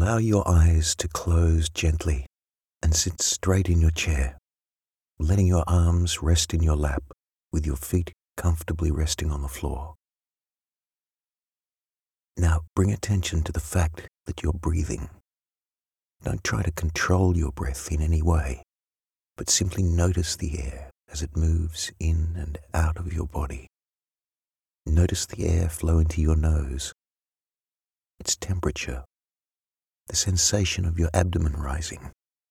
Allow your eyes to close gently and sit straight in your chair, letting your arms rest in your lap with your feet comfortably resting on the floor. Now bring attention to the fact that you're breathing. Don't try to control your breath in any way, but simply notice the air as it moves in and out of your body. Notice the air flow into your nose, its temperature, the sensation of your abdomen rising,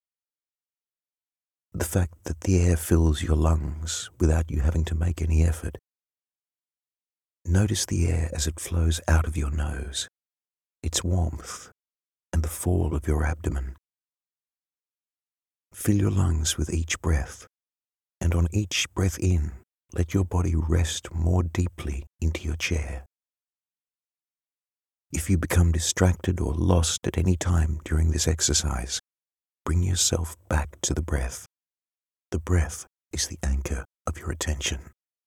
the fact that the air fills your lungs without you having to make any effort. Notice the air as it flows out of your nose, its warmth, and the fall of your abdomen. Fill your lungs with each breath, and on each breath in, let your body rest more deeply into your chair. If you become distracted or lost at any time during this exercise, bring yourself back to the breath. The breath is the anchor of your attention.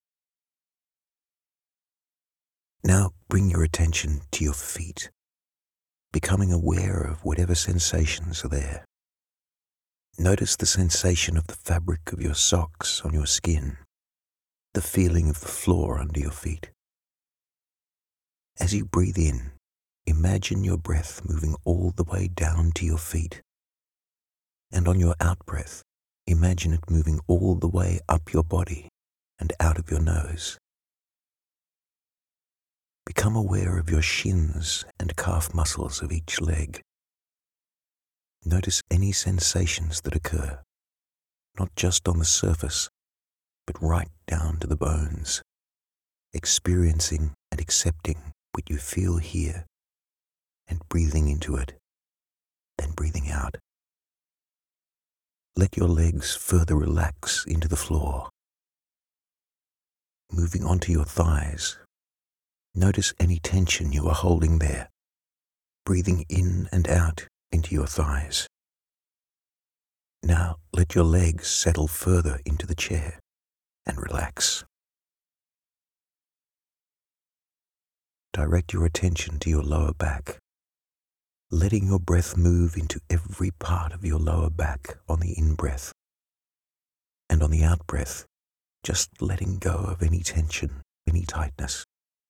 Now bring your attention to your feet, becoming aware of whatever sensations are there. Notice the sensation of the fabric of your socks on your skin, the feeling of the floor under your feet. As you breathe in, imagine your breath moving all the way down to your feet. And on your out-breath, imagine it moving all the way up your body and out of your nose. Become aware of your shins and calf muscles of each leg. Notice any sensations that occur, not just on the surface, but right down to the bones, experiencing and accepting what you feel here and breathing into it, then breathing out. Let your legs further relax into the floor. Moving onto your thighs, notice any tension you are holding there, breathing in and out into your thighs. Now let your legs settle further into the chair and relax. Direct your attention to your lower back, letting your breath move into every part of your lower back on the in-breath, and on the out-breath, just letting go of any tension, any tightness.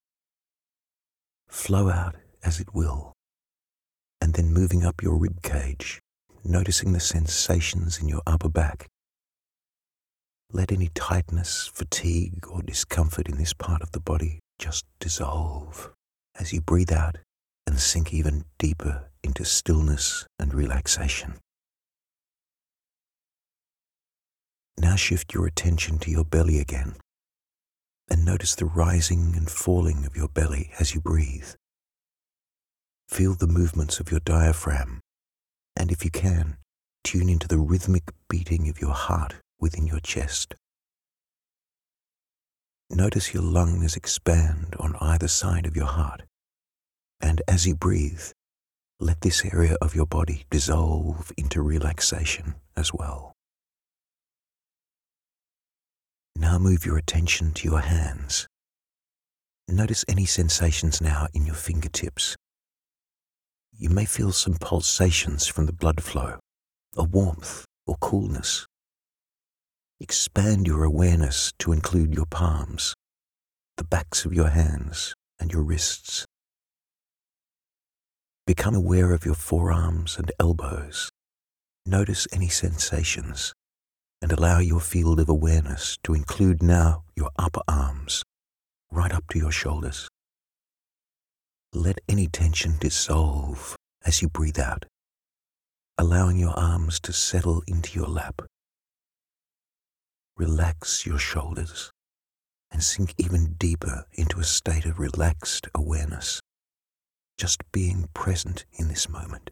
Flow out as it will, and then moving up your rib cage, noticing the sensations in your upper back. Let any tightness, fatigue, or discomfort in this part of the body just dissolve as you breathe out and sink even deeper into stillness and relaxation. Now shift your attention to your belly again, and notice the rising and falling of your belly as you breathe. Feel the movements of your diaphragm, and if you can, tune into the rhythmic beating of your heart within your chest. Notice your lungs expand on either side of your heart, and as you breathe, let this area of your body dissolve into relaxation as well. Now move your attention to your hands. Notice any sensations now in your fingertips. You may feel some pulsations from the blood flow, a warmth or coolness. Expand your awareness to include your palms, the backs of your hands, and your wrists. Become aware of your forearms and elbows. Notice any sensations, and allow your field of awareness to include now your upper arms, right up to your shoulders. Let any tension dissolve as you breathe out, allowing your arms to settle into your lap. Relax your shoulders and sink even deeper into a state of relaxed awareness, just being present in this moment.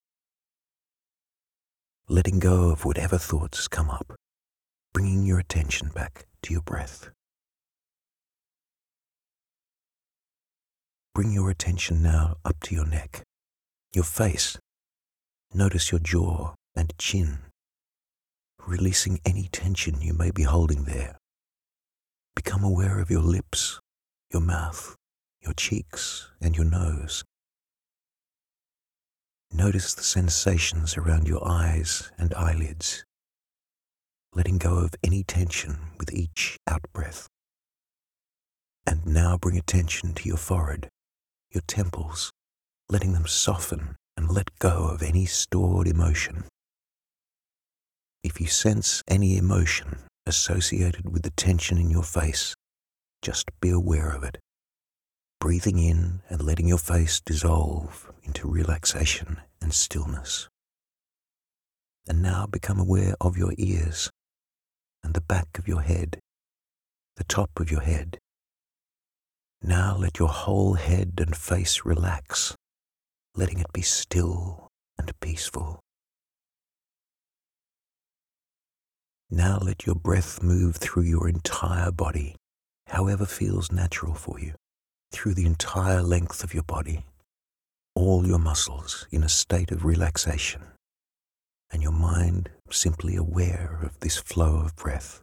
Letting go of whatever thoughts come up, bringing your attention back to your breath. Bring your attention now up to your neck, your face. Notice your jaw and chin, releasing any tension you may be holding there. Become aware of your lips, your mouth, your cheeks, and your nose. Notice the sensations around your eyes and eyelids, letting go of any tension with each out-breath. And now bring attention to your forehead, your temples, letting them soften and let go of any stored emotion. If you sense any emotion associated with the tension in your face, just be aware of it, breathing in and letting your face dissolve into relaxation and stillness. And now become aware of your ears and the back of your head, the top of your head. Now let your whole head and face relax, letting it be still and peaceful. Now let your breath move through your entire body, however feels natural for you, through the entire length of your body, all your muscles in a state of relaxation, and your mind simply aware of this flow of breath.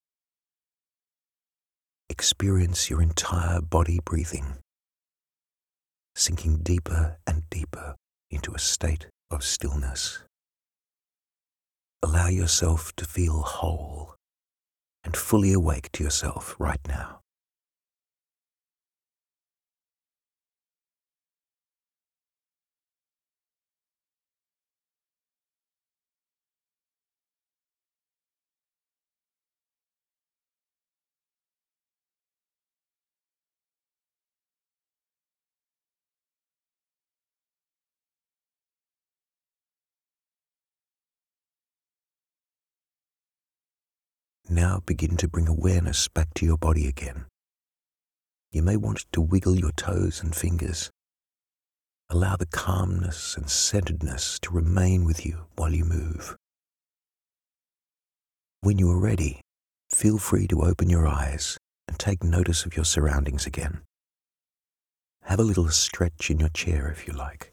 Experience your entire body breathing, sinking deeper and deeper into a state of stillness. Allow yourself to feel whole and fully awake to yourself right now. Now begin to bring awareness back to your body again. You may want to wiggle your toes and fingers. Allow the calmness and centeredness to remain with you while you move. When you are ready, feel free to open your eyes and take notice of your surroundings again. Have a little stretch in your chair if you like.